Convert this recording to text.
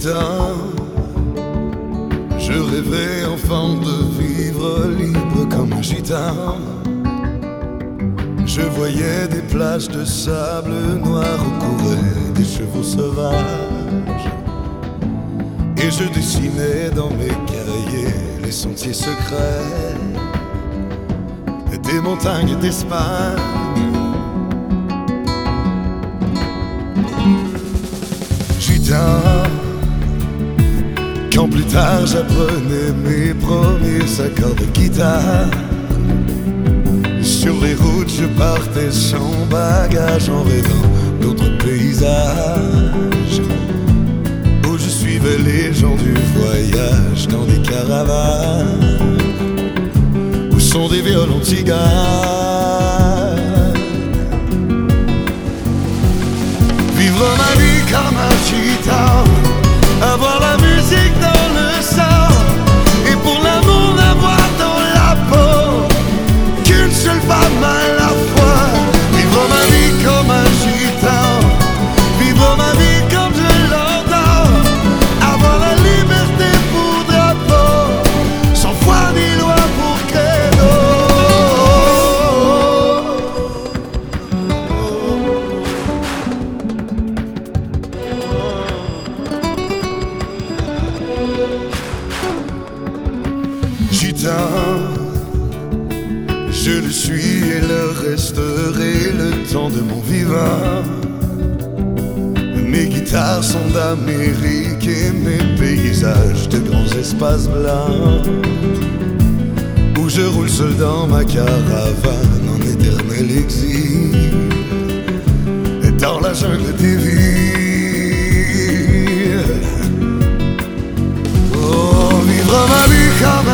gitan, je rêvais enfant de vivre libre comme un gitan. Je voyais des plages de sable noir où couraient des chevaux sauvages. Et je dessinais dans mes cahiers les sentiers secrets des montagnes d'Espagne. Gitan, quand plus tard j'apprenais mes premiers accords de guitare, sur les routes je partais sans bagage en rêvant d'autres paysages, où je suivais les gens du voyage dans des caravanes où sont des violons tziganes. Vivre ma vie comme un gitan, avoir la musique dans le sang, et pour l'amour n'avoir dans la peau qu'une seule femme à la fois. Vivre ma vie comme un gitan, vivre ma vie comme je l'entends, avoir la liberté pour drapeau, sans foi ni loi pour credo. Gitan, je le suis et le resterai le temps de mon vivant. Mes guitares sont d'Amérique et mes paysages de grands espaces blancs, où je roule seul dans ma caravane en éternel exil, dans la jungle des villes. Oh, vivre ma vie comme